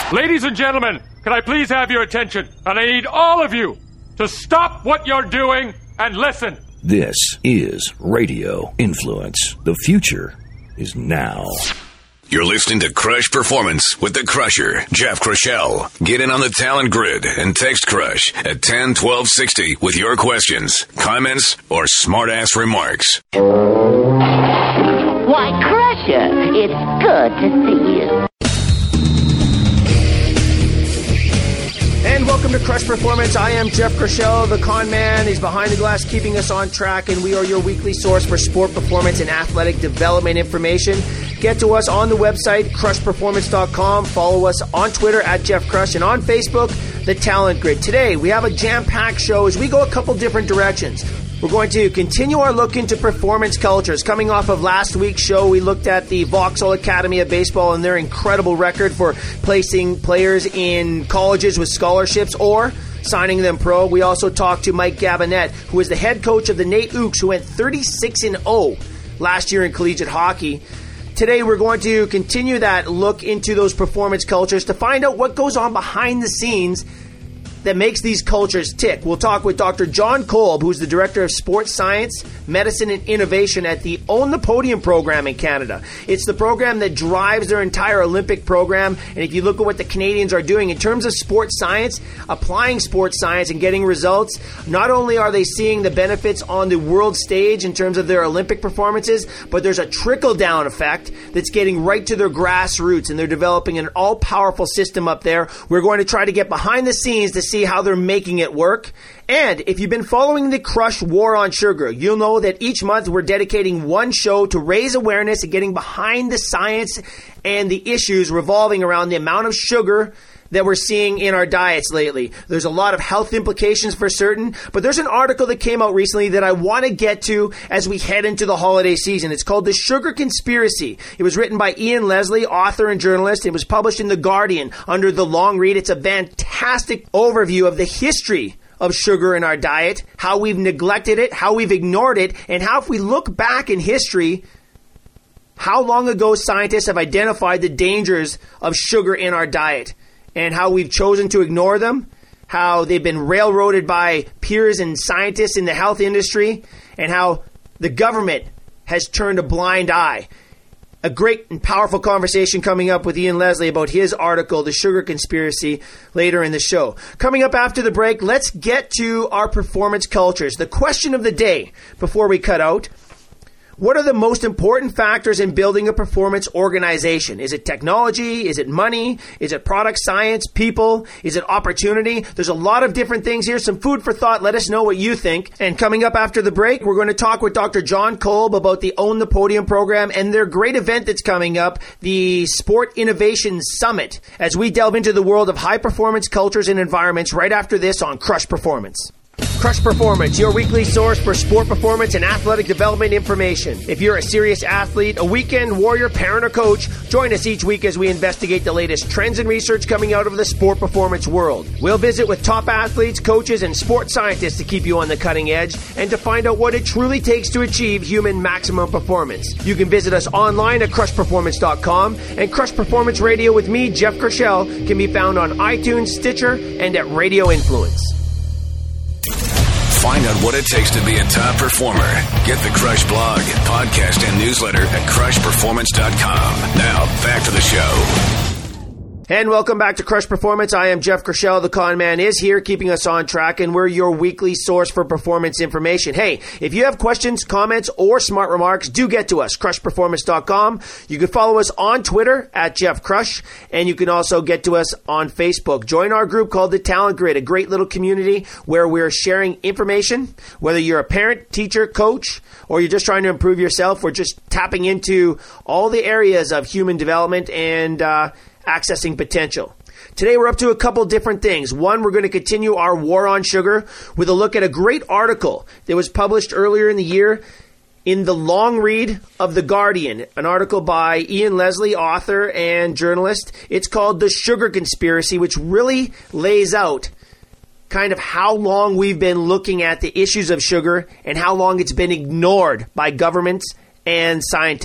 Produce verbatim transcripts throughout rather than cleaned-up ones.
Ladies and gentlemen, can I please have your attention? And I need all of you to stop what you're doing and listen. This is Radio Influence. The future is now. You're listening to Crush Performance with the Crusher, Jeff Crushell. Get in on the talent grid and text Crush at ten twelve sixty with your questions, comments, or smart-ass remarks. Why, Crusher, it's good to see you. And welcome to Crush Performance. I am Jeff Crushell, the con man. He's behind the glass, keeping us on track, and we are your weekly source for sport performance and athletic development information. Get to us on the website, crush performance dot com. Follow us on Twitter at Jeff Crush, and on Facebook, The Talent Grid. Today, we have a jam-packed show as we go a couple different directions. We're going to continue our look into performance cultures. Coming off of last week's show, we looked at the Vauxhall Academy of Baseball and their incredible record for placing players in colleges with scholarships or signing them pro. We also talked to Mike Gabinet, who is the head coach of the Nate Ooks, who went thirty-six and oh last year in collegiate hockey. Today, we're going to continue that look into those performance cultures to find out what goes on behind the scenes that makes these cultures tick. We'll talk with Doctor John Kolb, who's the Director of Sports Science, Medicine, and Innovation at the Own the Podium program in Canada. It's the program that drives their entire Olympic program, and if you look at what the Canadians are doing in terms of sports science, applying sports science and getting results, not only are they seeing the benefits on the world stage in terms of their Olympic performances, but there's a trickle-down effect that's getting right to their grassroots, and they're developing an all-powerful system up there. We're going to try to get behind the scenes to see how they're making it work. And if you've been following the Crush War on Sugar, you'll know that each month we're dedicating one show to raise awareness and getting behind the science and the issues revolving around the amount of sugar that we're seeing in our diets lately. There's a lot of health implications for certain, but there's an article that came out recently that I want to get to as we head into the holiday season. It's called The Sugar Conspiracy. It was written by Ian Leslie, author and journalist. It was published in The Guardian under the long read. It's a fantastic overview of the history of sugar in our diet, how we've neglected it, how we've ignored it, and how if we look back in history, how long ago scientists have identified the dangers of sugar in our diet and how we've chosen to ignore them, how they've been railroaded by peers and scientists in the health industry, and how the government has turned a blind eye. A great and powerful conversation coming up with Ian Leslie about his article, The Sugar Conspiracy, later in the show. Coming up after the break, let's get to our performance cultures. The question of the day before we cut out: what are the most important factors in building a performance organization? Is it technology? Is it money? Is it product science, people? Is it opportunity? There's a lot of different things here. Some food for thought. Let us know what you think. And coming up after the break, we're going to talk with Doctor John Kolb about the Own the Podium program and their great event that's coming up, the Sport Innovation Summit, as we delve into the world of high-performance cultures and environments right after this on Crush Performance. Crush Performance, your weekly source for sport performance and athletic development information. If you're a serious athlete, a weekend warrior, parent, or coach, join us each week as we investigate the latest trends and research coming out of the sport performance world. We'll visit with top athletes, coaches, and sports scientists to keep you on the cutting edge and to find out what it truly takes to achieve human maximum performance. You can visit us online at crush performance dot com, and Crush Performance Radio with me, Jeff Crushell, can be found on iTunes, Stitcher, and at Radio Influence. Find out what it takes to be a top performer. Get the Crush blog, podcast, and newsletter at crush performance dot com. Now, back to the show. And welcome back to Crush Performance. I am Jeff Crushell. The con man is here, keeping us on track, and we're your weekly source for performance information. Hey, if you have questions, comments, or smart remarks, do get to us, crush performance dot com. You can follow us on Twitter at Jeff Crush, and you can also get to us on Facebook. Join our group called The Talent Grid, a great little community where we're sharing information, whether you're a parent, teacher, coach, or you're just trying to improve yourself. We're just tapping into all the areas of human development and uh, accessing potential. Today we're up to a couple different things. One, we're going to continue our war on sugar with a look at a great article that was published earlier in the year in the long read of The Guardian, an article by Ian Leslie, author and journalist. It's called The Sugar Conspiracy, which really lays out kind of how long we've been looking at the issues of sugar and how long it's been ignored by governments and scientists.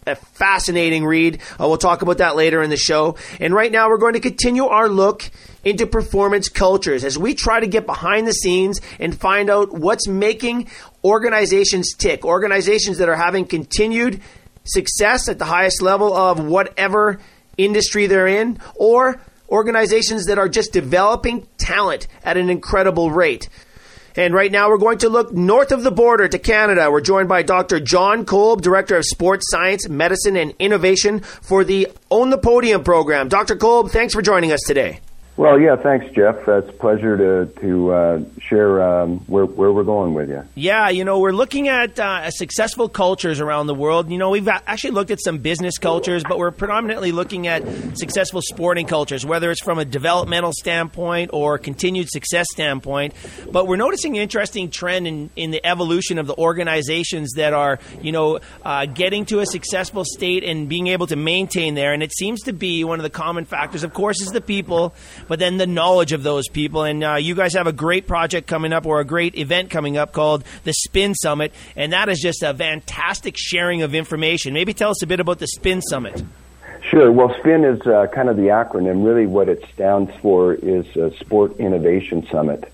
a fascinating read. Uh, we'll talk about that later in the show. And right now we're going to continue our look into performance cultures as we try to get behind the scenes and find out what's making organizations tick, organizations that are having continued success at the highest level of whatever industry they're in, or organizations that are just developing talent at an incredible rate. And right now we're going to look north of the border to Canada. We're joined by Doctor John Kolb, Director of Sports Science, Medicine, and Innovation for the Own the Podium program. Doctor Kolb, thanks for joining us today. Well, yeah, thanks, Jeff. It's a pleasure to to uh, share um, where where we're going with you. Yeah, you know, we're looking at uh, successful cultures around the world. You know, we've actually looked at some business cultures, but we're predominantly looking at successful sporting cultures, whether it's from a developmental standpoint or continued success standpoint. But we're noticing an interesting trend in, in the evolution of the organizations that are, you know, uh, getting to a successful state and being able to maintain there. And it seems to be one of the common factors, of course, is the people, but then the knowledge of those people. And uh, you guys have a great project coming up, or a great event coming up, called the Spin Summit, and that is just a fantastic sharing of information. Maybe tell us a bit about the Spin Summit. Sure. Well, SPIN is uh, kind of the acronym. Really what it stands for is uh, Sport Innovation Summit.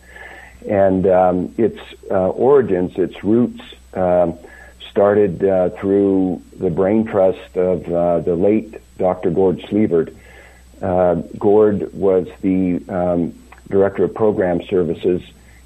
And um, its uh, origins, its roots, um, started uh, through the brain trust of uh, the late Doctor Gord Sleevert. Uh, Gord was the um, Director of Program Services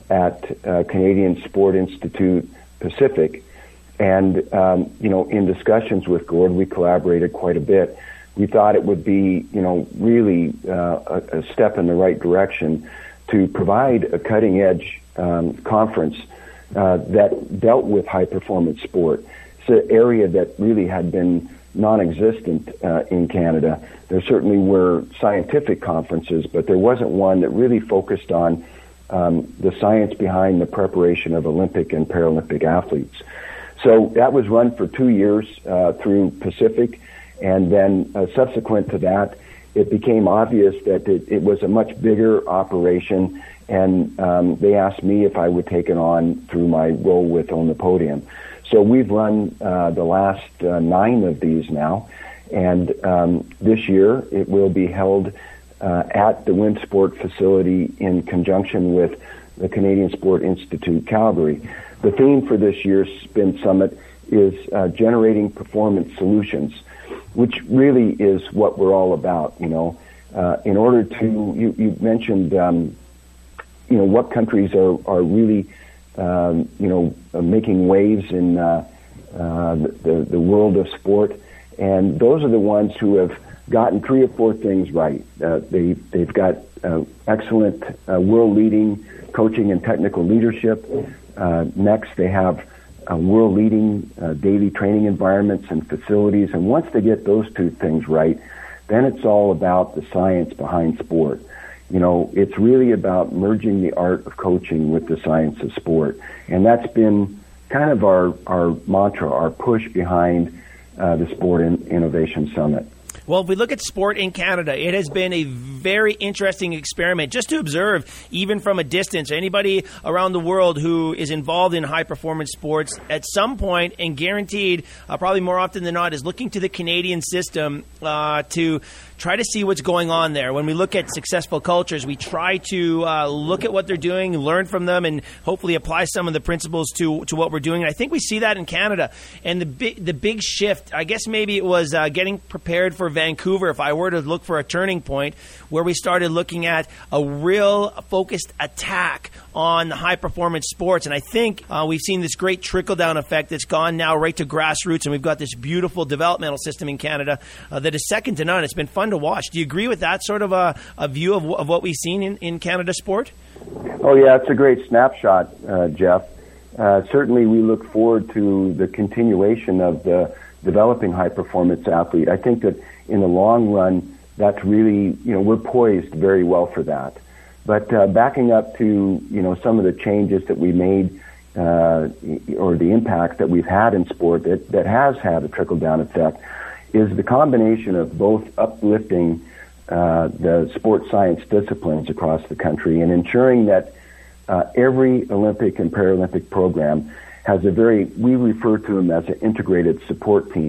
at uh, Canadian Sport Institute Pacific. And, um, you know, in discussions with Gord, we collaborated quite a bit. We thought it would be, you know, really uh, a, a step in the right direction to provide a cutting-edge um, conference uh, that dealt with high-performance sport. It's an area that really had been non-existent uh, in Canada. There certainly were scientific conferences, but there wasn't one that really focused on um, the science behind the preparation of Olympic and Paralympic athletes. So that was run for two years uh, through Pacific, and then uh, subsequent to that, it became obvious that it, it was a much bigger operation, and um, they asked me if I would take it on through my role with Own the Podium. So we've run uh, the last uh, nine of these now, and um, this year it will be held uh, at the WinSport facility in conjunction with the Canadian Sport Institute Calgary. The theme for this year's Spin Summit is uh, generating performance solutions, which really is what we're all about. You know, uh, in order to, you, you mentioned, um, you know, what countries are are really Um, you know, uh, making waves in uh, uh, the, the world of sport, and those are the ones who have gotten three or four things right. Uh, they they've got uh, excellent uh, world-leading coaching and technical leadership. Uh, next, they have uh, world-leading uh, daily training environments and facilities, and once they get those two things right, then it's all about the science behind sport. You know, it's really about merging the art of coaching with the science of sport. And that's been kind of our, our mantra, our push behind uh, the Sport in- Innovation Summit. Well, if we look at sport in Canada, it has been a very interesting experiment just to observe, even from a distance. Anybody around the world who is involved in high-performance sports at some point, and guaranteed, uh, probably more often than not, is looking to the Canadian system uh, to try to see what's going on there. When we look at successful cultures, we try to uh, look at what they're doing, learn from them, and hopefully apply some of the principles to to what we're doing. And I think we see that in Canada. And the big, the big shift, I guess maybe it was uh, getting prepared for Vancouver, if I were to look for a turning point, where we started looking at a real focused attack on high-performance sports. And I think uh, we've seen this great trickle-down effect that's gone now right to grassroots, and we've got this beautiful developmental system in Canada uh, that is second to none. It's been fun to watch. Do you agree with that sort of a, a view of, of what we've seen in, in Canada sport? Oh, yeah, it's a great snapshot, uh, Jeff. Uh, certainly we look forward to the continuation of the developing high-performance athlete. I think that in the long run, that's really, you know, we're poised very well for that. But uh, backing up to, you know, some of the changes that we made uh, or the impact that we've had in sport that, that has had a trickle-down effect is the combination of both uplifting uh, the sports science disciplines across the country and ensuring that uh, every Olympic and Paralympic program has a very, we refer to them as an integrated support team,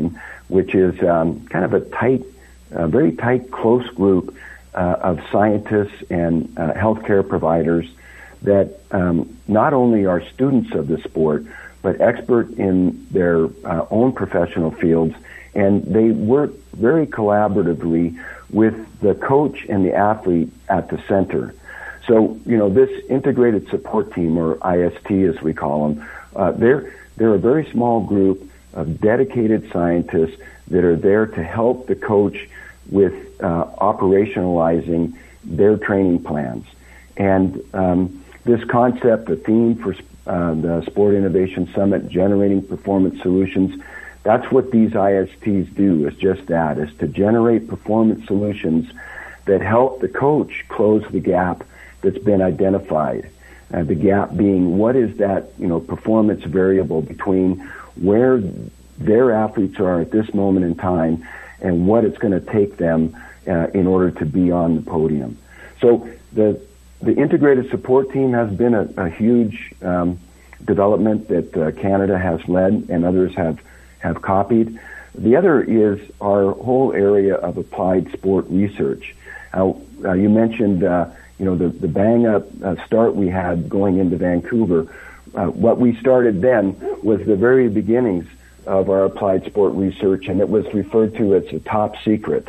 which is um, kind of a tight, uh, very tight, close group uh, of scientists and uh, healthcare providers that um, not only are students of the sport, but expert in their uh, own professional fields, and they work very collaboratively with the coach and the athlete at the center. So, you know, this integrated support team, or I S T as we call them, uh, they're, they're a very small group of dedicated scientists that are there to help the coach with uh, operationalizing their training plans. And um, this concept, the theme for uh, the Sport Innovation Summit, generating performance solutions, that's what these I S Ts do, is just that, is to generate performance solutions that help the coach close the gap that's been identified. Uh, the gap being, what is that, you know, performance variable between where their athletes are at this moment in time and what it's going to take them uh, in order to be on the podium. So the the integrated support team has been a, a huge um, development that uh, Canada has led and others have, have copied. The other is our whole area of applied sport research. Uh, uh, you mentioned uh, you know, the, the bang-up uh, start we had going into Vancouver. Uh, what we started then was the very beginnings of our applied sport research, and it was referred to as a top secret.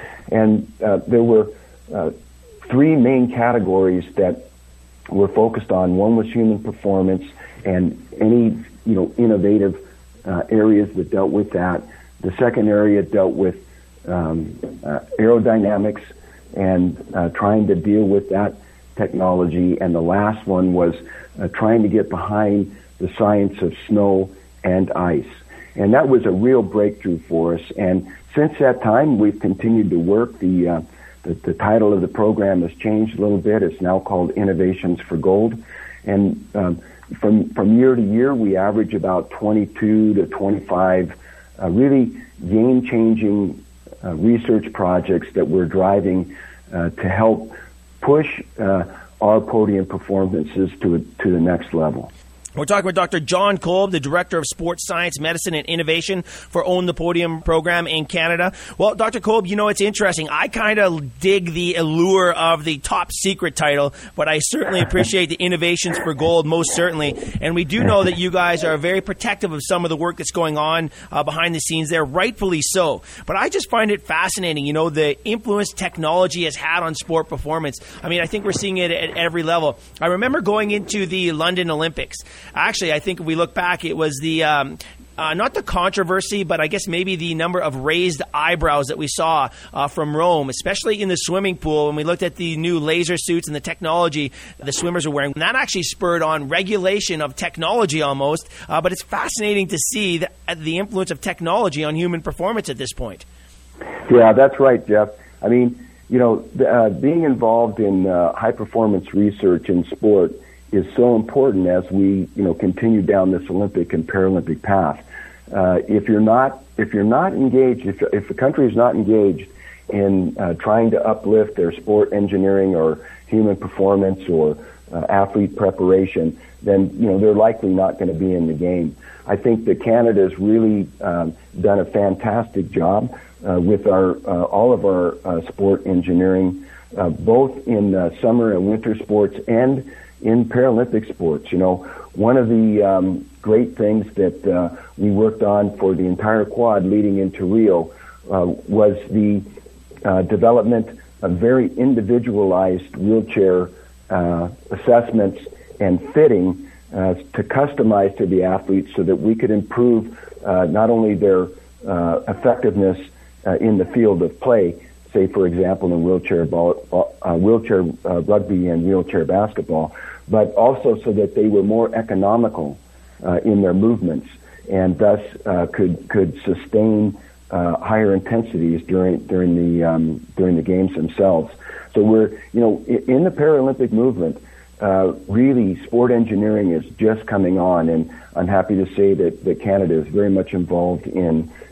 And uh, there were uh, three main categories that were focused on. One was human performance and any, you know, innovative uh, areas that dealt with that. The second area dealt with um, uh, aerodynamics and uh, trying to deal with that technology. And the last one was uh, trying to get behind the science of snow and ice. And that was a real breakthrough for us. And since that time, we've continued to work. The, uh, the, the title of the program has changed a little bit. It's now called Innovations for Gold. And um, from, from year to year, we average about twenty-two to twenty-five uh, really game-changing uh, research projects that we're driving uh, to help push uh, our podium performances to, to the next level. We're talking with Doctor John Kolb, the Director of Sports Science, Medicine, and Innovation for Own the Podium program in Canada. Well, Doctor Kolb, you know, it's interesting. I kind of dig the allure of the top secret title, but I certainly appreciate the Innovations for Gold, most certainly. And we do know that you guys are very protective of some of the work that's going on uh, behind the scenes there, rightfully so. But I just find it fascinating, you know, the influence technology has had on sport performance. I mean, I think we're seeing it at every level. I remember going into the London Olympics. Actually, I think if we look back, it was the um, uh, not the controversy, but I guess maybe the number of raised eyebrows that we saw uh, from Rome, especially in the swimming pool when we looked at the new laser suits and the technology the swimmers are wearing. And that actually spurred on regulation of technology almost, uh, but it's fascinating to see the, the influence of technology on human performance at this point. Yeah, that's right, Jeff. I mean, you know, uh, being involved in uh, high-performance research in sport is so important as we, you know, continue down this Olympic and Paralympic path. Uh, if you're not, if you're not engaged, if if the country is not engaged in uh, trying to uplift their sport engineering or human performance or uh, athlete preparation, then you know they're likely not going to be in the game. I think that Canada's really um, done a fantastic job uh, with our uh, all of our uh, sport engineering, uh, both in uh, summer and winter sports and in Paralympic sports. You know, one of the um, great things that uh, we worked on for the entire quad leading into Rio uh, was the uh, development of very individualized wheelchair uh, assessments and fitting uh, to customize to the athletes so that we could improve uh, not only their uh, effectiveness uh, in the field of play, say, for example, in wheelchair ball, uh, wheelchair uh, rugby and wheelchair basketball, but also so that they were more economical uh, in their movements and thus uh, could could sustain uh, higher intensities during during the um, during the games themselves. So we're you know in, in the Paralympic movement, uh, really sport engineering is just coming on, and I'm happy to say that, that Canada is very much involved in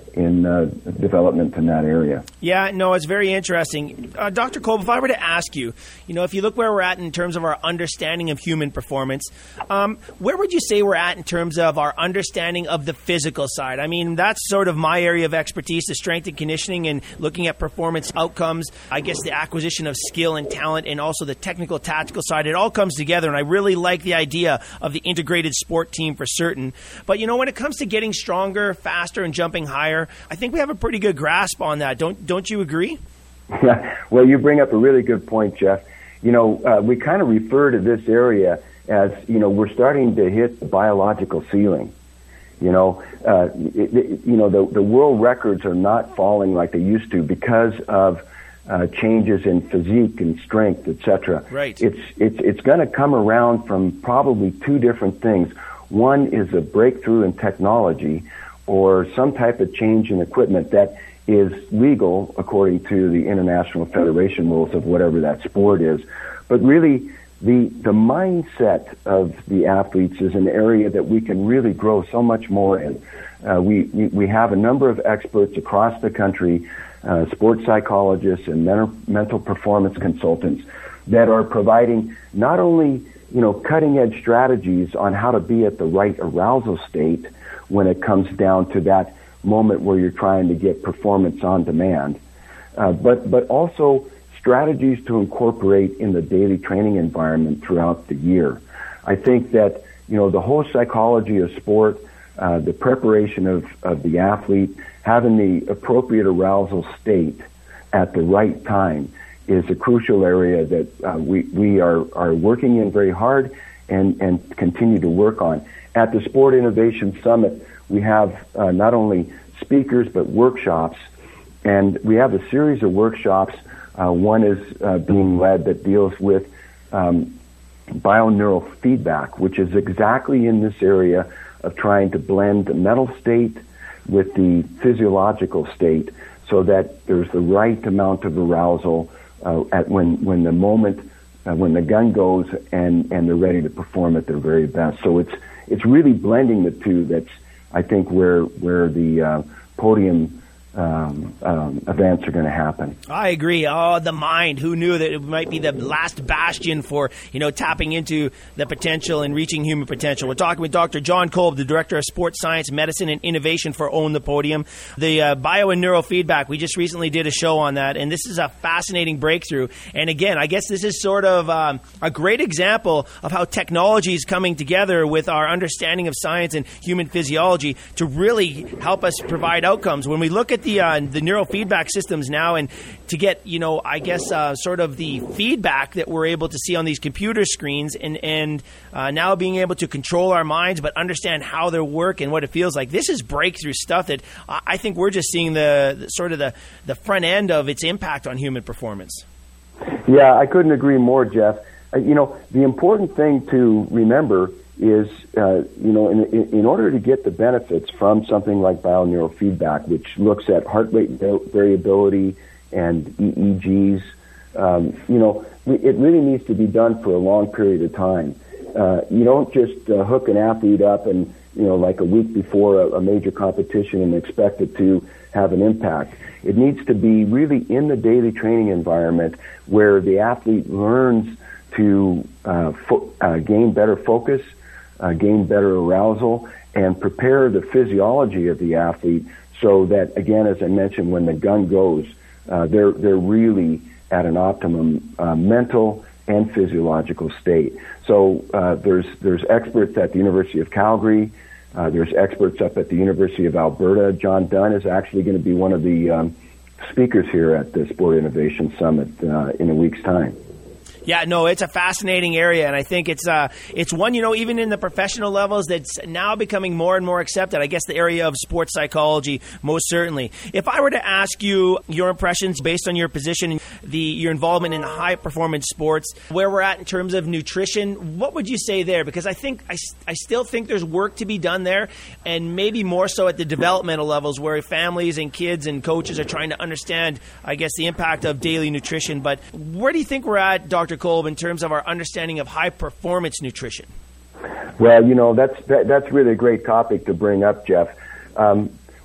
in uh, development in that area. Yeah, no, it's very interesting. Uh, Doctor Kolb, if I were to ask you, you know, if you look where we're at in terms of our understanding of human performance, um, where would you say we're at in terms of our understanding of the physical side? I mean, that's sort of my area of expertise, the strength and conditioning and looking at performance outcomes, I guess the acquisition of skill and talent, and also the technical, tactical side. It all comes together, and I really like the idea of the integrated sport team for certain. But, you know, when it comes to getting stronger, faster, and jumping higher, I think we have a pretty good grasp on that. Don't don't you agree? Yeah. Well, you bring up a really good point, Jeff. You know, uh, we kind of refer to this area as, you know, we're starting to hit the biological ceiling. You know, uh, it, it, you know, the the world records are not falling like they used to because of uh, changes in physique and strength, et cetera. Right. It's it's it's going to come around from probably two different things. One is a breakthrough in technology, or some type of change in equipment that is legal according to the International Federation rules of whatever that sport is. But really, the the mindset of the athletes is an area that we can really grow so much more in. Uh, we, we, we have a number of experts across the country, uh, sports psychologists and mental, mental performance consultants that are providing not only, you know, cutting-edge strategies on how to be at the right arousal state when it comes down to that moment where you're trying to get performance on demand, uh, but but also strategies to incorporate in the daily training environment throughout the year. I think that, you know, the whole psychology of sport, uh, the preparation of, of the athlete, having the appropriate arousal state at the right time is a crucial area that uh, we, we are, are working in very hard and, and continue to work on. At the Sport Innovation Summit, we have uh, not only speakers but workshops, and we have a series of workshops. Uh, one is uh, being led that deals with um, bioneural feedback, which is exactly in this area of trying to blend the mental state with the physiological state so that there's the right amount of arousal uh, at when, when the moment, uh, when the gun goes and, and they're ready to perform at their very best. So it's It's really blending the two that's, I think, where where the uh, podium um, um, events are going to happen. I agree. Oh, the mind. Who knew that it might be the last bastion for, you know, tapping into the potential and reaching human potential? We're talking with Doctor John Kolb, the Director of Sports Science, Medicine, and Innovation for Own the Podium. The uh, bio and neurofeedback, we just recently did a show on that, and this is a fascinating breakthrough. And again, I guess this is sort of um, a great example of how technology is coming together with our understanding of science and human physiology to really help us provide outcomes. When we look at the uh, the neurofeedback systems now, and to get, you know, I guess uh, sort of the feedback that we're able to see on these computer screens, and and uh, now being able to control our minds but understand how they work and what it feels like. This is breakthrough stuff that I think we're just seeing the, the sort of the, the front end of its impact on human performance. Yeah, I couldn't agree more, Jeff. Uh, you know, the important thing to remember is, uh, you know, in, in order to get the benefits from something like bioneural feedback, which looks at heart rate variability and E E Gs, um, you know, it really needs to be done for a long period of time. Uh, you don't just uh, hook an athlete up and, you know, like a week before a, a major competition and expect it to have an impact. It needs to be really in the daily training environment where the athlete learns to uh, fo- uh, gain better focus, uh, gain better arousal, and prepare the physiology of the athlete so that, again, as I mentioned, when the gun goes, uh, they're they're really at an optimum uh, mental and physiological state. So uh, there's there's experts at the University of Calgary. Uh, there's experts up at the University of Alberta. John Dunn is actually going to be one of the um, speakers here at the Sport Innovation Summit uh, in a week's time. Yeah, no, it's a fascinating area, and I think it's uh, it's one, you know, even in the professional levels that's now becoming more and more accepted. I guess the area of sports psychology, most certainly. If I were to ask you your impressions based on your position, the your involvement in high-performance sports, where we're at in terms of nutrition, what would you say there? Because I think I, I still think there's work to be done there, and maybe more so at the developmental levels where families and kids and coaches are trying to understand, I guess, the impact of daily nutrition. But where do you think we're at, Doctor Kolb, in terms of our understanding of high-performance nutrition? Well, you know, that's that, that's really a great topic to bring up, Jeff. Um,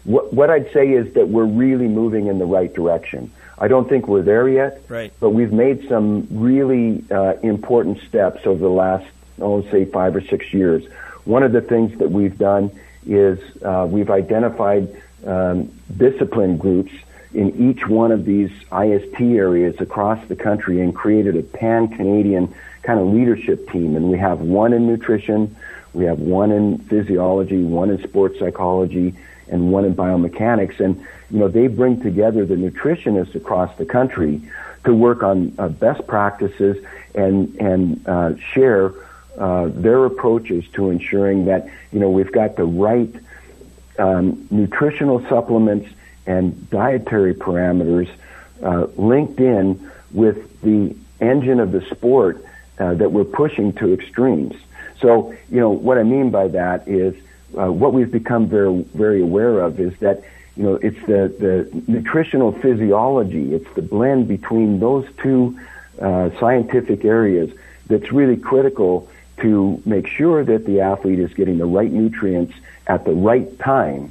what, what I'd say is that we're really moving in the right direction. I don't think we're there yet, right. but we've made some really uh, important steps over the last, oh, say, five or six years. One of the things that we've done is uh, we've identified um, discipline groups in each one of these I S T areas across the country and created a pan-Canadian kind of leadership team. And we have one in nutrition, we have one in physiology, one in sports psychology, and one in biomechanics. And, you know, they bring together the nutritionists across the country to work on uh, best practices and, and uh, share uh, their approaches to ensuring that, you know, we've got the right um, nutritional supplements and dietary parameters uh, linked in with the engine of the sport uh, that we're pushing to extremes. So, you know, what I mean by that is uh, what we've become very, very aware of is that, you know, it's the, the nutritional physiology, it's the blend between those two uh, scientific areas that's really critical to make sure that the athlete is getting the right nutrients at the right time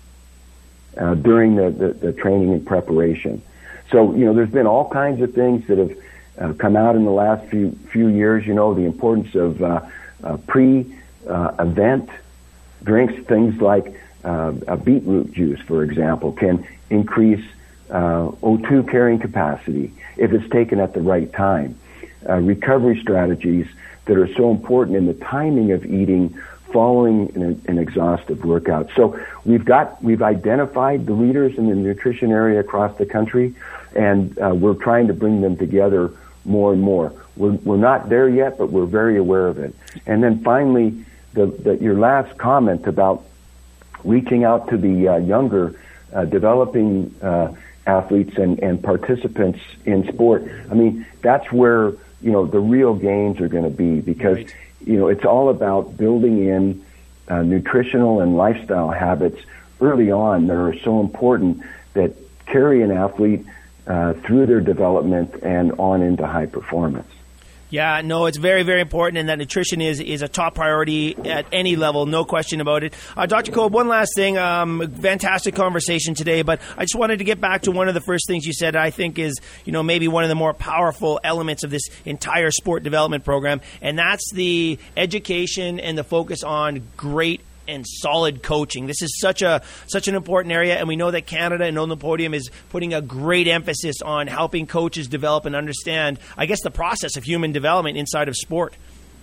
uh, during the, the, the training and preparation. So, you know, there's been all kinds of things that have uh, come out in the last few few years. You know, the importance of uh, uh, pre-event uh, drinks, things like uh, a beetroot juice, for example, can increase uh, O two carrying capacity if it's taken at the right time. Uh, recovery strategies that are so important in the timing of eating following an, an exhaustive workout. So we've got, we've identified the leaders in the nutrition area across the country, and uh, we're trying to bring them together more and more. We're, we're not there yet, but we're very aware of it. And then finally, the, the, your last comment about reaching out to the uh, younger, uh, developing uh, athletes and, and participants in sport. I mean, that's where, you know, the real gains are going to be, because, right. you know, it's all about building in uh, nutritional and lifestyle habits early on that are so important that carry an athlete uh, through their development and on into high performance. Yeah, no, it's very, very important, and that nutrition is, is a top priority at any level, no question about it. Uh, Doctor Kolb, one last thing. Um, fantastic conversation today, but I just wanted to get back to one of the first things you said I think is, you know, maybe one of the more powerful elements of this entire sport development program, and that's the education and the focus on great and solid coaching. This is such a such an important area, and we know that Canada and On the Podium is putting a great emphasis on helping coaches develop and understand, I guess, the process of human development inside of sport.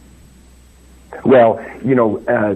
Well, you know, uh,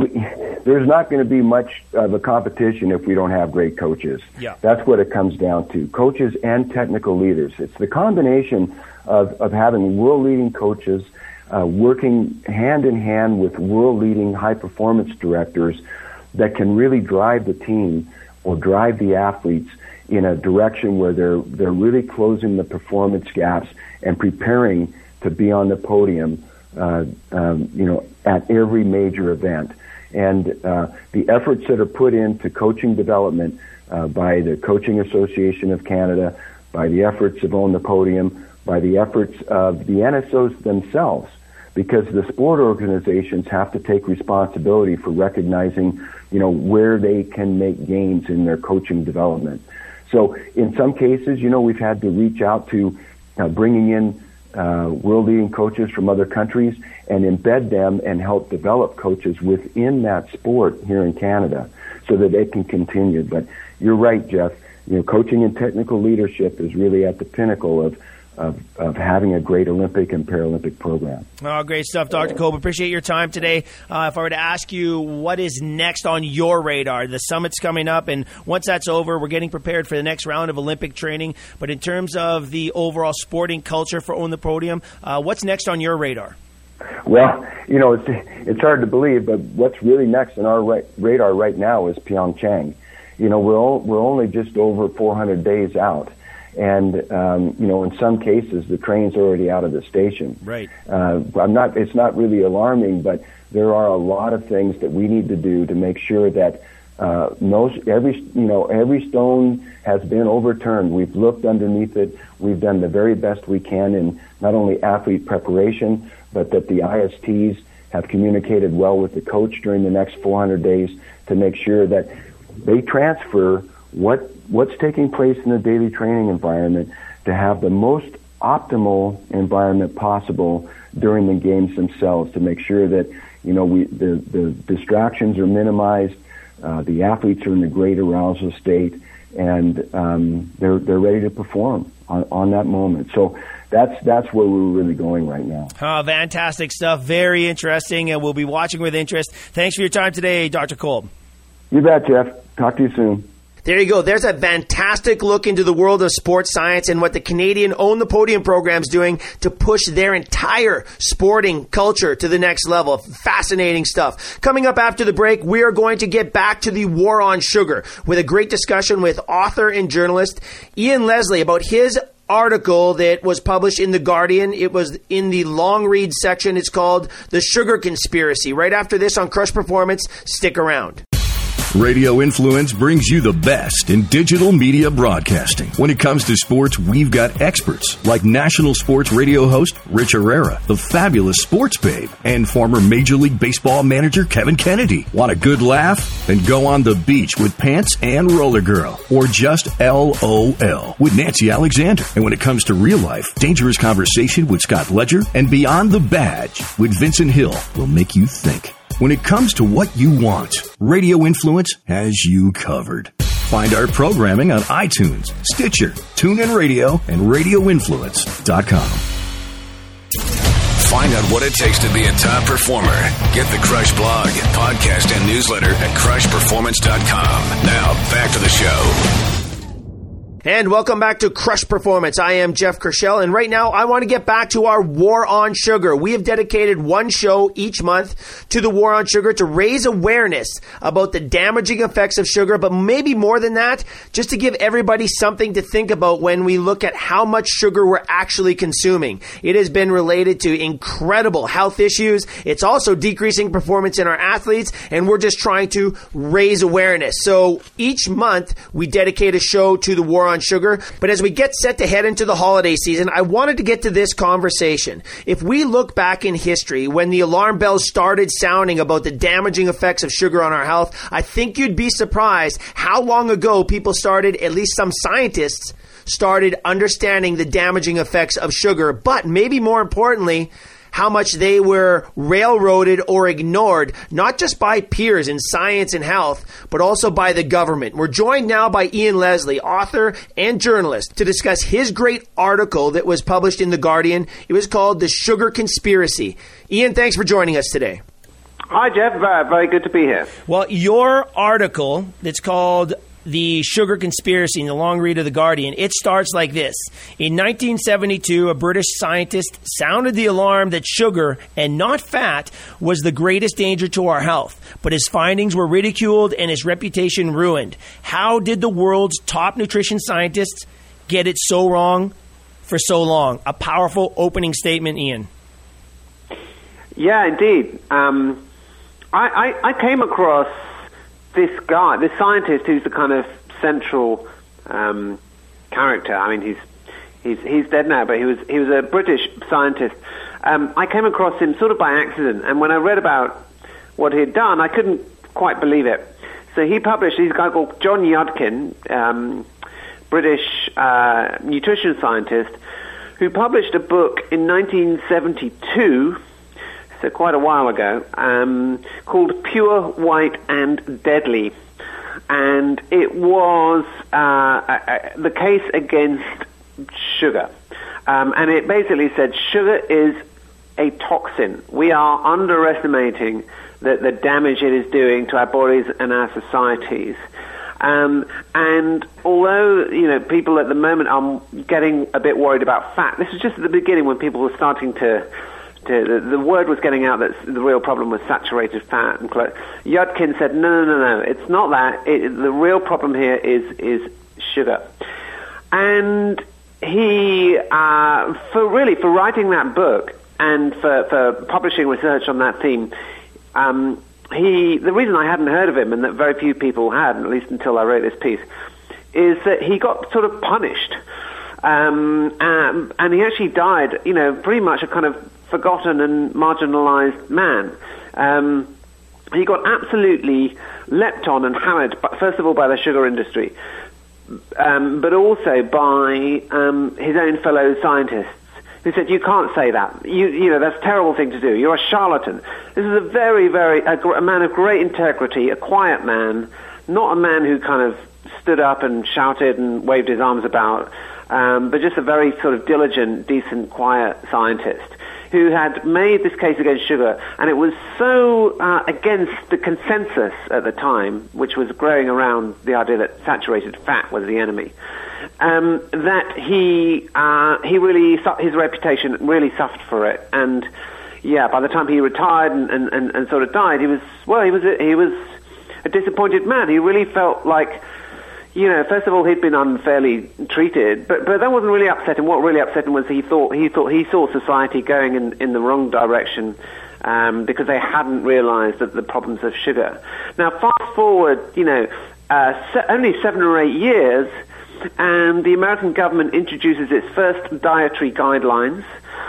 it, there's not going to be much of a competition if we don't have great coaches. Yeah. That's what it comes down to, coaches and technical leaders. It's the combination of, of having world-leading coaches Uh, working hand in hand with world-leading high-performance directors that can really drive the team or drive the athletes in a direction where they're they're really closing the performance gaps and preparing to be on the podium, uh, um, you know, at every major event. And uh, the efforts that are put into coaching development uh, by the Coaching Association of Canada, by the efforts of On the Podium, by the efforts of the N S Os themselves, because the sport organizations have to take responsibility for recognizing, you know, where they can make gains in their coaching development. So in some cases, you know, we've had to reach out to uh, bringing in uh, world-leading coaches from other countries and embed them and help develop coaches within that sport here in Canada so that they can continue. But you're right, Jeff. You know, coaching and technical leadership is really at the pinnacle of Of, of having a great Olympic and Paralympic program. Oh, great stuff, Doctor Kolb. Appreciate your time today. Uh, if I were to ask you what is next on your radar, the summit's coming up, and once that's over, we're getting prepared for the next round of Olympic training. But in terms of the overall sporting culture for On the Podium, uh, what's next on your radar? Well, you know, it's, it's hard to believe, but what's really next on our ra- radar right now is Pyeongchang. You know, we're, all, we're only just over four hundred days out. And, um, you know, in some cases, the train's already out of the station. Right. Uh, I'm not, it's not really alarming, but there are a lot of things that we need to do to make sure that uh, most, every, you know, every stone has been overturned. We've looked underneath it. We've done the very best we can in not only athlete preparation, but that the I S Ts have communicated well with the coach during the next four hundred days to make sure that they transfer what what's taking place in the daily training environment to have the most optimal environment possible during the games themselves, to make sure that, you know, we the, the distractions are minimized, uh, the athletes are in a great arousal state, and um, they're they're ready to perform on, on that moment. So that's that's where we're really going right now. Oh, fantastic stuff. Very interesting, and we'll be watching with interest. Thanks for your time today, Doctor Kolb. You bet, Jeff. Talk to you soon. There you go. There's a fantastic look into the world of sports science and what the Canadian Own the Podium program is doing to push their entire sporting culture to the next level. Fascinating stuff. Coming up after the break, we are going to get back to the war on sugar with a great discussion with author and journalist Ian Leslie about his article that was published in The Guardian. It was in the long read section. It's called The Sugar Conspiracy. Right after this on Crush Performance. Stick around. Radio Influence brings you the best in digital media broadcasting. When it comes to sports, we've got experts like national sports radio host Rich Herrera, the fabulous sports babe, and former Major League Baseball manager Kevin Kennedy. Want a good laugh? Then go on the beach with Pants and Roller Girl, or just L O L with Nancy Alexander. And when it comes to real life, Dangerous Conversation with Scott Ledger and Beyond the Badge with Vincent Hill will make you think. When it comes to what you want, Radio Influence has you covered. Find our programming on iTunes, Stitcher, TuneIn Radio, and radio influence dot com. Find out what it takes to be a top performer. Get the Crush blog, podcast, and newsletter at crush performance dot com. Now, back to the show. And welcome back to Crush Performance. I am Jeff Kershell, and right now I want to get back to our War on Sugar. We have dedicated one show each month to the War on Sugar to raise awareness about the damaging effects of sugar, but maybe more than that, just to give everybody something to think about when we look at how much sugar we're actually consuming. It has been related to incredible health issues. It's also decreasing performance in our athletes, and we're just trying to raise awareness. So each month we dedicate a show to the War on sugar. But as we get set to head into the holiday season, I wanted to get to this conversation. If we look back in history, when the alarm bells started sounding about the damaging effects of sugar on our health, I think you'd be surprised how long ago people started, at least some scientists, started understanding the damaging effects of sugar. But maybe more importantly, how much they were railroaded or ignored, not just by peers in science and health, but also by the government. We're joined now by Ian Leslie, author and journalist, to discuss his great article that was published in The Guardian. It was called The Sugar Conspiracy. Ian, thanks for joining us today. Hi, Jeff. Uh, very good to be here. Well, your article that's called The Sugar Conspiracy in the long read of The Guardian, it starts like this. In nineteen seventy-two, a British scientist sounded the alarm that sugar, and not fat, was the greatest danger to our health. But his findings were ridiculed and his reputation ruined. How did the world's top nutrition scientists get it so wrong for so long? A powerful opening statement, Ian. Yeah, indeed. Um, I, I, I came across this guy, this scientist who's the kind of central um, character. I mean, he's he's he's dead now, but he was he was a British scientist. Um, I came across him sort of by accident, and when I read about what he had done, I couldn't quite believe it. So he published, he's a guy called John Yudkin, um, British uh, nutrition scientist, who published a book in nineteen seventy-two, so quite a while ago, um, called Pure, White and Deadly. And it was uh, uh, the case against sugar. Um, and it basically said sugar is a toxin. We are underestimating the, the damage it is doing to our bodies and our societies. Um, and although, you know, people at the moment are getting a bit worried about fat, this is just at the beginning when people were starting to To, the, the word was getting out that the real problem was saturated fat. And Yudkin said, no, no, no, no, it's not that. It, the real problem here is is sugar. And he, uh, for really, for writing that book and for, for publishing research on that theme, um, he, the reason I hadn't heard of him, and that very few people had, at least until I wrote this piece, is that he got sort of punished. Um, um, and he actually died, you know, pretty much a kind of forgotten and marginalized man. Um, he got absolutely leapt on and hammered, by, first of all, by the sugar industry, um, but also by um, his own fellow scientists, who said, you can't say that. You, you know, that's a terrible thing to do. You're a charlatan. This is a very, very, a, a man of great integrity, a quiet man, not a man who kind of stood up and shouted and waved his arms about, um, but just a very sort of diligent, decent, quiet scientist who had made this case against sugar, and it was so uh, against the consensus at the time, which was growing around the idea that saturated fat was the enemy, um, that he uh, he really, his reputation really suffered for it. And yeah, by the time he retired and, and, and, and sort of died, he was, well, he was a, he was a disappointed man. He really felt like, you know, first of all, he'd been unfairly treated, but but that wasn't really upsetting. What really upset him was he thought he thought he saw society going in, in the wrong direction um, because they hadn't realised that the problems of sugar. Now, fast forward, you know, uh, se- only seven or eight years, and the American government introduces its first dietary guidelines,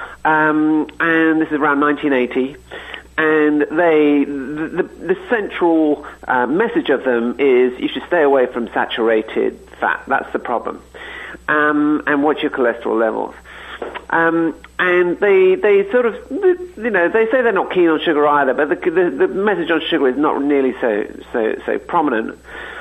um, and this is around nineteen eighty. And they, the, the, the central uh, message of them is you should stay away from saturated fat. That's the problem. Um, and watch your cholesterol levels. Um, and they, they sort of, you know, they say they're not keen on sugar either, but the, the, the message on sugar is not nearly so, so, so prominent.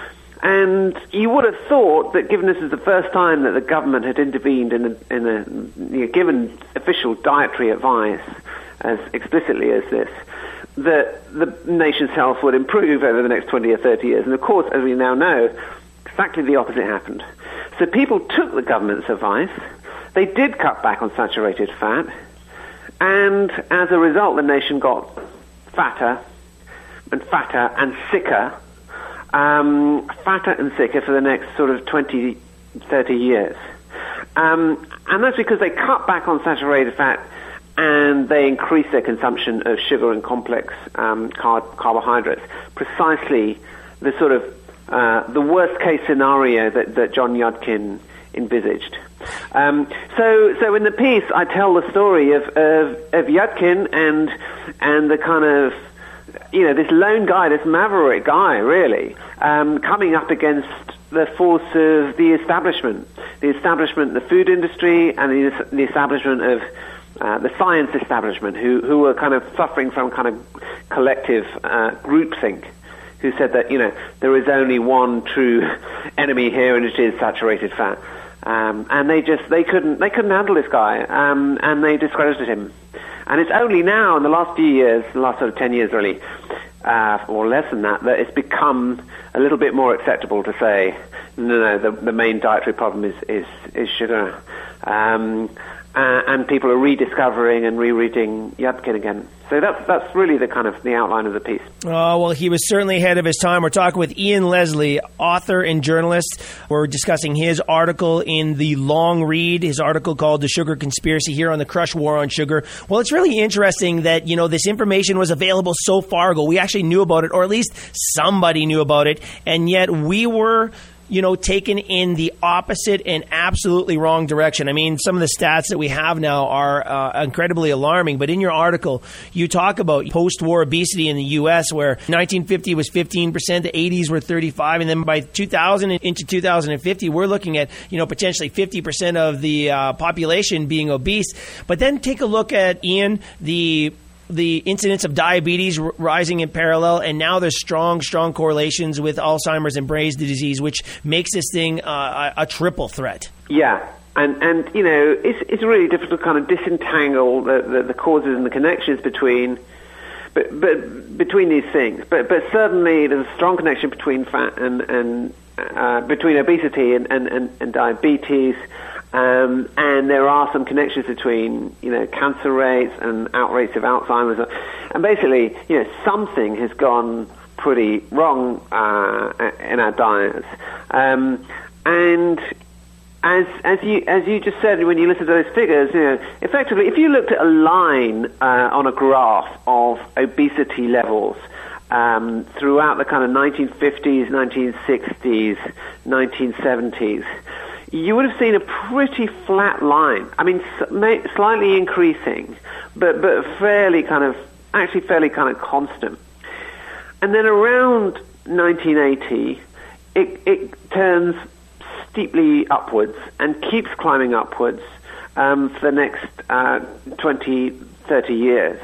And you would have thought that, given this is the first time that the government had intervened in a, in a you know, given official dietary advice as explicitly as this, that the nation's health would improve over the next twenty or thirty years. And of course, as we now know, exactly the opposite happened. So people took the government's advice, they did cut back on saturated fat, and as a result, the nation got fatter and fatter and sicker, um, fatter and sicker for the next sort of twenty, thirty years. Um, and that's because they cut back on saturated fat and they increase their consumption of sugar and complex um, car- carbohydrates. Precisely the sort of uh, the worst case scenario that, that John Yudkin envisaged. Um, so, so in the piece, I tell the story of, of, of Yudkin and and the kind of, you know, this lone guy, this maverick guy, really, um, coming up against the force of the establishment, the establishment, the food industry, and the, the establishment of Uh, the science establishment, who who were kind of suffering from kind of collective uh, groupthink, who said that, you know, there is only one true enemy here, and it is saturated fat. Um, and they just they couldn't they couldn't handle this guy, um, and they discredited him. And it's only now, in the last few years, the last sort of ten years really, uh, or less than that, that it's become a little bit more acceptable to say, no, no, the, the main dietary problem is is, is sugar. Um, Uh, and people are rediscovering and rereading Yudkin again. So that's that's really the kind of the outline of the piece. Oh, well, he was certainly ahead of his time. We're talking with Ian Leslie, author and journalist. We're discussing his article in the Long Read, his article called The Sugar Conspiracy, here on the Crush War on Sugar. Well, it's really interesting that, you know, this information was available so far ago. We actually knew about it, or at least somebody knew about it, and yet we were, you know, taken in the opposite and absolutely wrong direction. I mean, some of the stats that we have now are uh, incredibly alarming, but in your article, you talk about post-war obesity in the U S, where nineteen fifty was fifteen percent, the eighties were thirty-five, and then by two thousand into two thousand fifty, we're looking at, you know, potentially fifty percent of the uh, population being obese. But then take a look at, Ian, the the incidence of diabetes r- rising in parallel, and now there's strong, strong correlations with Alzheimer's and Brady's disease, which makes this thing uh, a, a triple threat. Yeah, and, and you know, it's it's really difficult to kind of disentangle the, the, the causes and the connections between but, but between these things. But but certainly there's a strong connection between fat and, and uh, between obesity and, and, and, and diabetes. Um, and there are some connections between, you know, cancer rates and out rates of Alzheimer's. And basically, you know, something has gone pretty wrong uh, in our diets. Um, and as as you as you just said, when you listen to those figures, you know, effectively, if you looked at a line uh, on a graph of obesity levels um, throughout the kind of nineteen fifties, nineteen sixties, nineteen seventies, you would have seen a pretty flat line. I mean, slightly increasing, but but fairly kind of, actually fairly kind of constant. and then around nineteen eighty, it, it turns steeply upwards and keeps climbing upwards um, for the next uh, twenty, thirty years.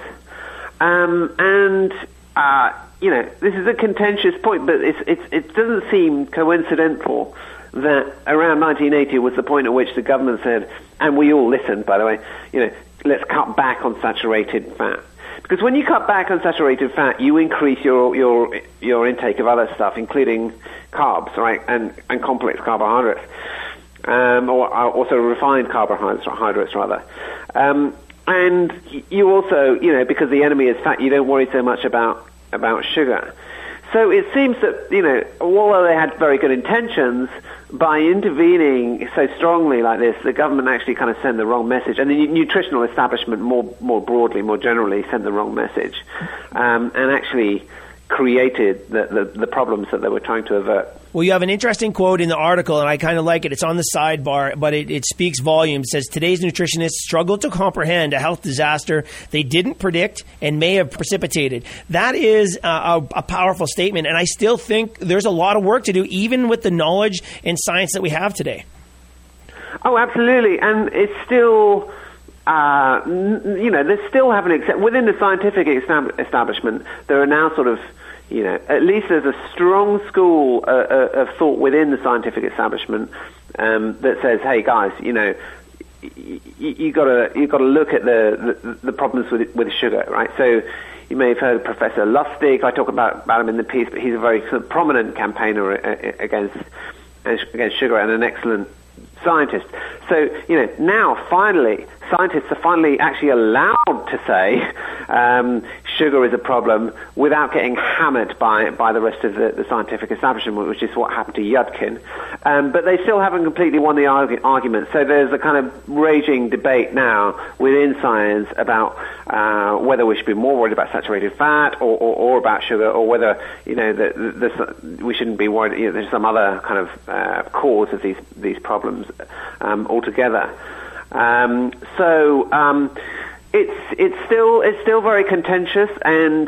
Um, and, uh, you know, this is a contentious point, but it's, it's, it doesn't seem coincidental that around nineteen eighty was the point at which the government said, and we all listened, by the way, you know, let's cut back on saturated fat. Because when you cut back on saturated fat, you increase your your your intake of other stuff, including carbs, right, and, and complex carbohydrates, um, or also refined carbohydrates, rather. Um, and you also, you know, because the enemy is fat, you don't worry so much about about sugar. So it seems that, you know, although they had very good intentions, by intervening so strongly like this, the government actually kind of sent the wrong message, and the nutritional establishment more more broadly, more generally, sent the wrong message, um, and actually created the, the, the problems that they were trying to avert. Well, you have an interesting quote in the article, and I kind of like it. It's on the sidebar, but it, it speaks volumes. It says, today's nutritionists struggle to comprehend a health disaster they didn't predict and may have precipitated. That is uh, a, a powerful statement, and I still think there's a lot of work to do, even with the knowledge and science that we have today. Oh, absolutely, and it's still... Uh, you know, they still haven't accepted, within the scientific estab- establishment, there are now sort of, you know, at least there's a strong school uh, uh, of thought within the scientific establishment um, that says, hey guys, you know, y- y- you gotta, you gotta look at the, the, the problems with, with sugar, right? So, you may have heard of Professor Lustig. I talk about, about him in the piece, but he's a very sort of prominent campaigner against, against sugar and an excellent scientist. So, you know, now finally, scientists are finally actually allowed to say um, sugar is a problem without getting hammered by by the rest of the, the scientific establishment, which is what happened to Yudkin. Um, but they still haven't completely won the argu- argument. So there's a kind of raging debate now within science about uh, whether we should be more worried about saturated fat or, or, or about sugar, or whether, you know, the, the, the, we shouldn't be worried. You know, there's some other kind of uh, cause of these these problems um, altogether. Um, so um, it's it's still it's still very contentious, and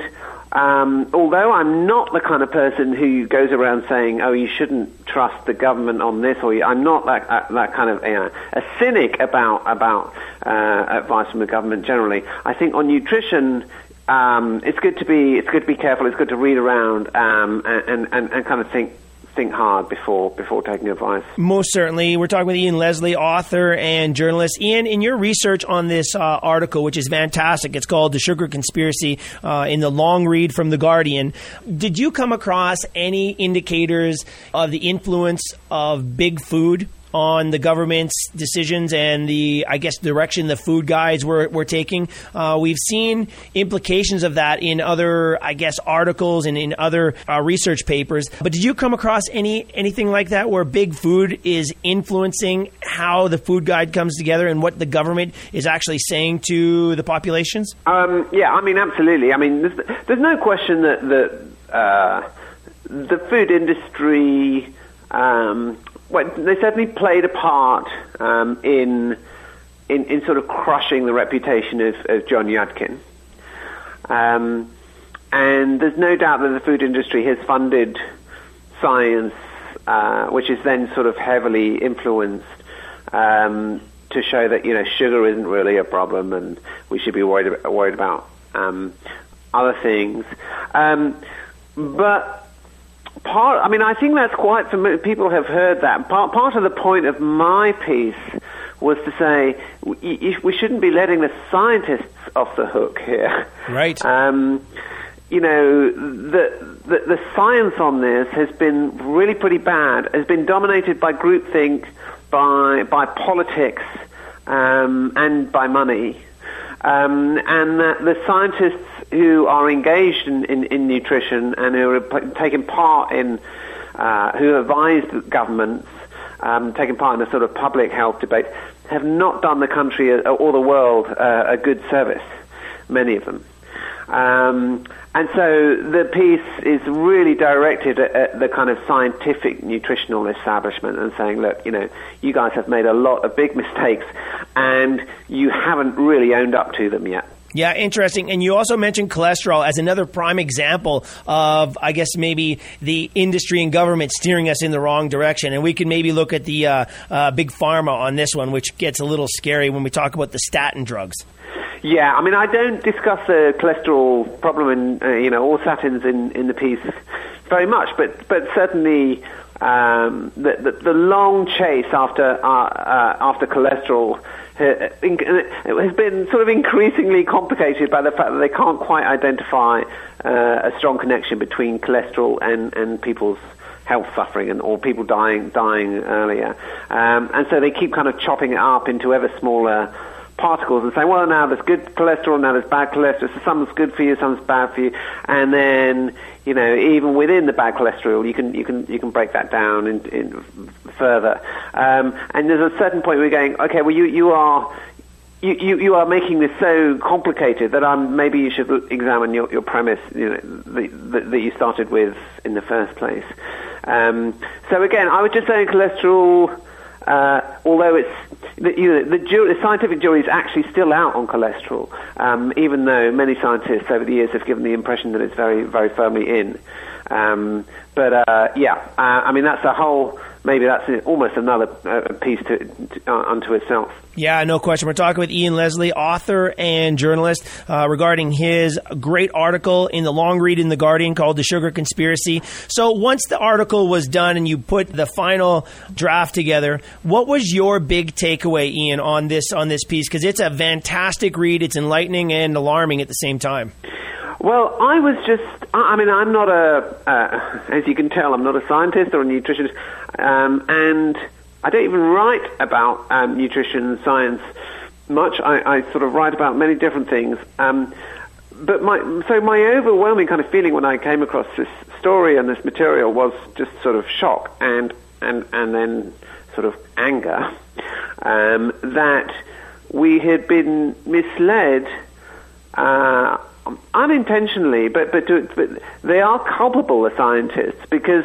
um, although I'm not the kind of person who goes around saying, "Oh, you shouldn't trust the government on this," or I'm not that uh, that kind of uh, a cynic about about uh, advice from the government generally. I think on nutrition, um, it's good to be it's good to be careful. It's good to read around um, and, and and kind of think. think hard before before taking advice. Most certainly. We're talking with Ian Leslie, author and journalist. Ian, in your research on this uh, article, which is fantastic, it's called The Sugar Conspiracy, uh, in the long read from The Guardian, did you come across any indicators of the influence of big food on the government's decisions and the, I guess, direction the food guides were, were taking? Uh, we've seen implications of that in other, I guess, articles and in other uh, research papers. But did you come across any anything like that where big food is influencing how the food guide comes together and what the government is actually saying to the populations? Um, yeah, I mean, absolutely. I mean, there's, there's no question that the, uh, the food industry... Um, Well, they certainly played a part um, in, in in sort of crushing the reputation of, of John Yudkin. Um, and there's no doubt that the food industry has funded science, uh, which is then sort of heavily influenced um, to show that, you know, sugar isn't really a problem and we should be worried about, worried about um, other things. Um, but... Part, I mean, I think that's quite familiar. People have heard that. Part, part of the point of my piece was to say we, we shouldn't be letting the scientists off the hook here. Right. Um, you know, the, the the science on this has been really pretty bad. Has been dominated by groupthink, by by politics, um, and by money. Um, and that the scientists who are engaged in, in, in nutrition and who are p- taking part in, uh, who advise governments, um, taking part in a sort of public health debate, have not done the country or the world uh, a good service, many of them. Um, and so the piece is really directed at, at the kind of scientific nutritional establishment and saying, look, you know, you guys have made a lot of big mistakes and you haven't really owned up to them yet. Yeah, interesting. And you also mentioned cholesterol as another prime example of, I guess, maybe the industry and government steering us in the wrong direction. And we can maybe look at the uh, uh, big pharma on this one, which gets a little scary when we talk about the statin drugs. Yeah, I mean, I don't discuss the cholesterol problem in, uh, you know, or statins in, in the piece very much, but but certainly um, the, the the long chase after uh, uh, after cholesterol uh, in, uh, has been sort of increasingly complicated by the fact that they can't quite identify uh, a strong connection between cholesterol and, and people's health suffering and or people dying dying earlier, um, and so they keep kind of chopping it up into ever smaller particles and saying, well, now there's good cholesterol, now there's bad cholesterol, so some's good for you, some's bad for you, and then, you know, even within the bad cholesterol, you can you can you can break that down in, in further. Um, and there's a certain point where you're going, okay, well, you you are you, you, you are making this so complicated that um, maybe you should examine your, your premise, you know, the, the, that you started with in the first place. Um, so again, I would just say cholesterol. Uh, although it's the, you know, the, jury, the scientific jury is actually still out on cholesterol, um, even though many scientists over the years have given the impression that it's very, very firmly in. Um, but uh, yeah, uh, I mean that's a whole. Maybe that's almost another uh, piece to, to, uh, unto itself. Yeah, no question. We're talking with Ian Leslie, author and journalist, uh, regarding his great article in the long read in The Guardian called The Sugar Conspiracy. So once the article was done and you put the final draft together, what was your big takeaway, Ian, on this on this piece? Because it's a fantastic read. It's enlightening and alarming at the same time. Well, I was just, I mean, I'm not a, uh, as you can tell, I'm not a scientist or a nutritionist, um, and I don't even write about um, nutrition and science much. I, I sort of write about many different things. Um, but my, so my overwhelming kind of feeling when I came across this story and this material was just sort of shock and, and, and then sort of anger, um, that we had been misled, uh, unintentionally, but but, to, but they are culpable, the scientists, because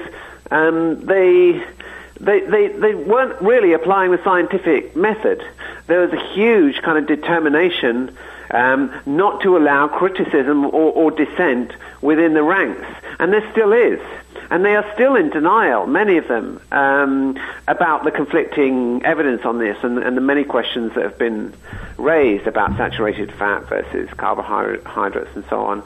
um, they, they they they weren't really applying the scientific method. There was a huge kind of determination um, not to allow criticism or, or dissent within the ranks, and there still is. And they are still in denial, many of them, um, about the conflicting evidence on this and, and the many questions that have been raised about saturated fat versus carbohydrates and so on.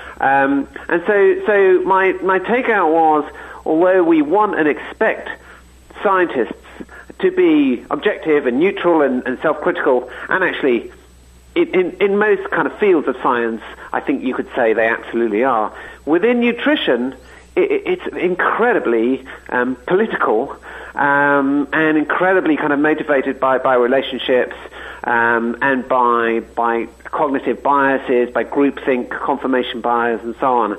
Um, and so, so my, my takeout was, although we want and expect scientists to be objective and neutral and, and self-critical, and actually, in, in, in most kind of fields of science, I think you could say they absolutely are. Within nutrition, it's incredibly um, political um, and incredibly kind of motivated by, by relationships um, and by by cognitive biases, by groupthink, confirmation bias, and so on.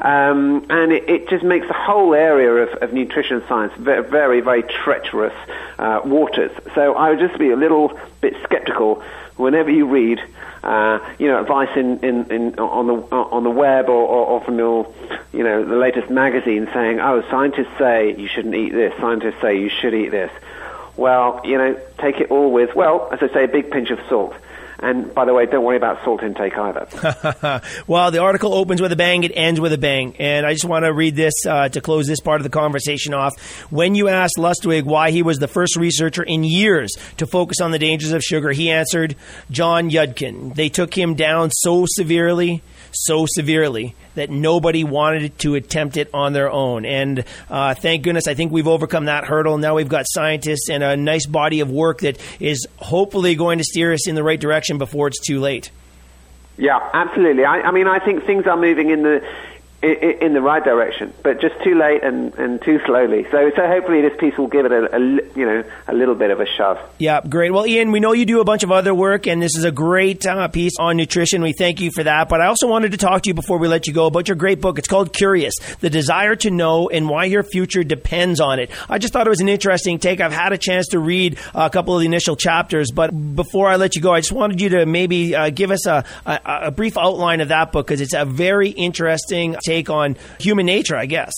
Um, and it, it just makes the whole area of, of nutrition science very, very, very treacherous uh, waters. So I would just be a little bit skeptical whenever you read, uh, you know, advice in, in, in on the on the web or, or, or from your, you know, the latest magazine saying, oh, scientists say you shouldn't eat this, scientists say you should eat this. Well, you know, take it all with, well, as I say, a big pinch of salt. And, by the way, don't worry about salt intake either. Well, the article opens with a bang, it ends with a bang. And I just want to read this uh, to close this part of the conversation off. When you asked Lustig why he was the first researcher in years to focus on the dangers of sugar, he answered, John Yudkin. They took him down so severely, so severely, that nobody wanted to attempt it on their own. And uh, thank goodness, I think we've overcome that hurdle. Now we've got scientists and a nice body of work that is hopefully going to steer us in the right direction before it's too late. Yeah, absolutely. I, I mean, I think things are moving in the in, in the right direction, but just too late and, and too slowly. So, so hopefully this piece will give it a, a you know a little bit of a shove. Yeah, great. Well, Ian, we know you do a bunch of other work, and this is a great uh, piece on nutrition. We thank you for that. But I also wanted to talk to you before we let you go about your great book. It's called Curious: The Desire to Know and Why Your Future Depends on It. I just thought it was an interesting take. I've had a chance to read a couple of the initial chapters, but before I let you go, I just wanted you to maybe uh, give us a, a, a brief outline of that book, because it's a very interesting take on human nature, I guess.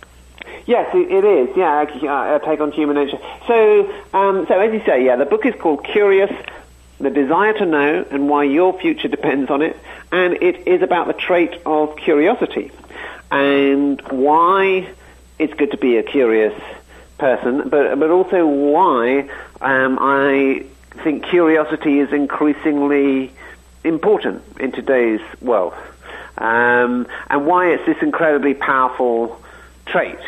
Yes, it is. Yeah, a take on human nature. So, um, so as you say, yeah, the book is called Curious: the desire to know and why your future depends on it, and it is about the trait of curiosity and why it's good to be a curious person, but but also why um, I think curiosity is increasingly important in today's world, um, and why it's this incredibly powerful trait.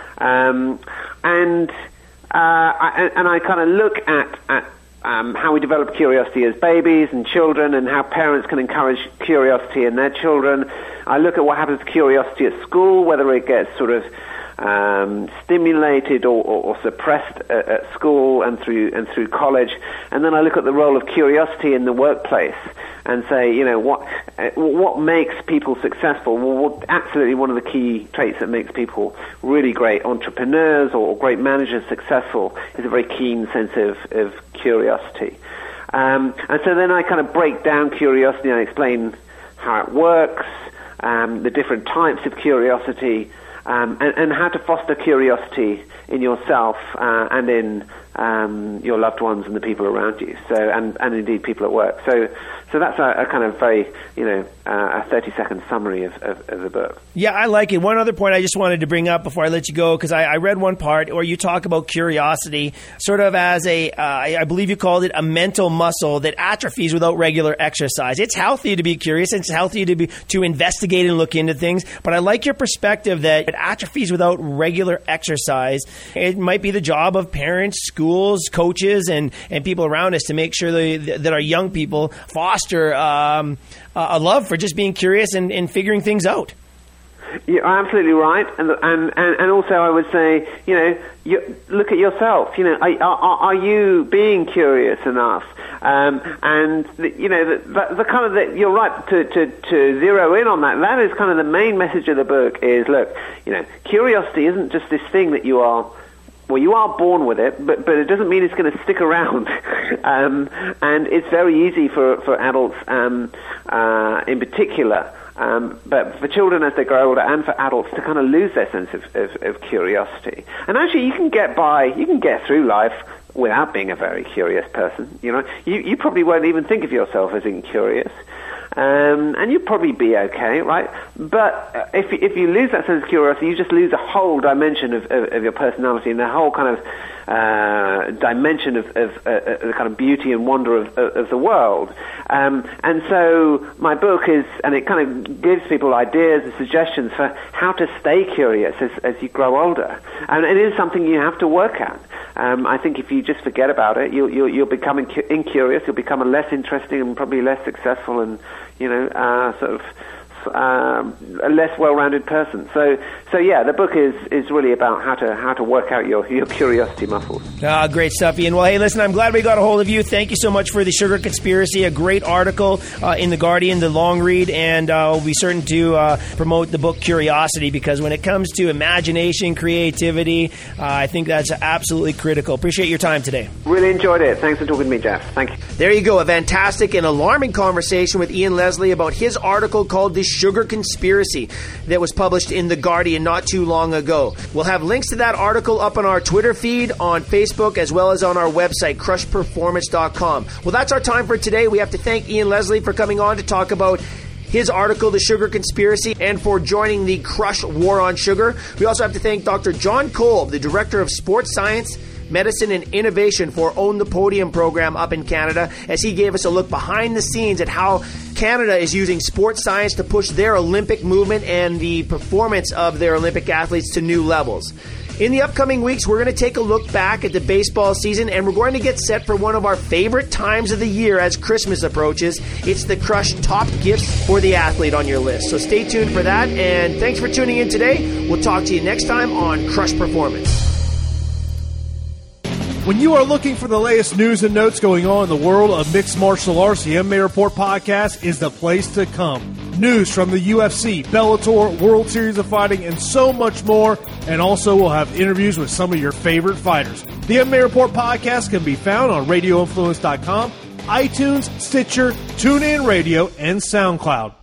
Um, and uh, I, and I kind of look at at Um, how we develop curiosity as babies and children, and how parents can encourage curiosity in their children. I look at what happens to curiosity at school, whether it gets sort of um, stimulated or, or, or suppressed at, at school and through and through college. And then I look at the role of curiosity in the workplace and say, you know, what uh, what makes people successful? Well, what, absolutely one of the key traits that makes people really great entrepreneurs or great managers successful is a very keen sense of, of curiosity. Um, and so then I kind of break down curiosity and I explain how it works, um, the different types of curiosity, um, and, and how to foster curiosity in yourself uh, and in um, your loved ones and the people around you. So, and, and indeed people at work. So, so that's a, a kind of very, you know, uh, a thirty-second summary of, of, of the book. Yeah, I like it. One other point I just wanted to bring up before I let you go, because I, I read one part where you talk about curiosity sort of as a, uh, I believe you called it a mental muscle that atrophies without regular exercise. It's healthy to be curious. It's healthy to be to investigate and look into things. But I like your perspective that it atrophies without regular exercise. It might be the job of parents, schools, coaches, and, and people around us to make sure that, that our young people foster um, a love for just being curious and, and figuring things out. You're absolutely right, and and and also I would say, you know, you, look at yourself. You know, are, are, are you being curious enough? Um, and the, you know, the, the, the kind of the, you're right to, to to zero in on that. That is kind of the main message of the book. Is look, you know, curiosity isn't just this thing that you are. Well, you are born with it, but but it doesn't mean it's going to stick around. um, and it's very easy for for adults, um, uh, in particular. Um, but for children as they grow older, and for adults to kind of lose their sense of, of, of curiosity. And actually, you can get by, you can get through life without being a very curious person. You know, you, you probably won't even think of yourself as incurious, um, and you'll probably be okay, right? But if if you lose that sense of curiosity, you just lose a whole dimension of, of, of your personality and the whole kind of uh, dimension of, of uh, the kind of beauty and wonder of, of, of the world. Um, and so my book is, and it kind of gives people ideas and suggestions for how to stay curious as, as you grow older. And it is something you have to work at. Um, I think if you just forget about it, you'll, you'll, you'll become incu- incurious, you'll become a less interesting and probably less successful and, you know, uh, sort of Um, a less well-rounded person. So, so yeah, the book is, is really about how to how to work out your, your curiosity muscles. Ah, great stuff, Ian. Well, hey, listen, I'm glad we got a hold of you. Thank you so much for the Sugar Conspiracy, a great article uh, in The Guardian, the long read, and uh, we'll be certain to uh, promote the book Curiosity, because when it comes to imagination, creativity, uh, I think that's absolutely critical. Appreciate your time today. Really enjoyed it. Thanks for talking to me, Jeff. Thank you. There you go, a fantastic and alarming conversation with Ian Leslie about his article called The Sugar Conspiracy that was published in The Guardian not too long ago. We'll have links to that article up on our Twitter feed, on Facebook, as well as on our website, crush performance dot com. Well, that's our time for today. We have to thank Ian Leslie for coming on to talk about his article, The Sugar Conspiracy, and for joining the Crush War on Sugar. We also have to thank Doctor John Kolb, the Director of Sports Science, Medicine and Innovation for Own the Podium program up in Canada, as he gave us a look behind the scenes at how Canada is using sports science to push their Olympic movement and the performance of their Olympic athletes to new levels. In the upcoming weeks, we're going to take a look back at the baseball season, and we're going to get set for one of our favorite times of the year as Christmas approaches. It's the Crush Top Gifts for the Athlete on your list. So stay tuned for that, and thanks for tuning in today. We'll talk to you next time on Crush Performance. When you are looking for the latest news and notes going on in the world of mixed martial arts, the M M A Report podcast is the place to come. News from the U F C, Bellator, World Series of Fighting, and so much more. And also we'll have interviews with some of your favorite fighters. The M M A Report podcast can be found on radio influence dot com, iTunes, Stitcher, TuneIn Radio, and SoundCloud.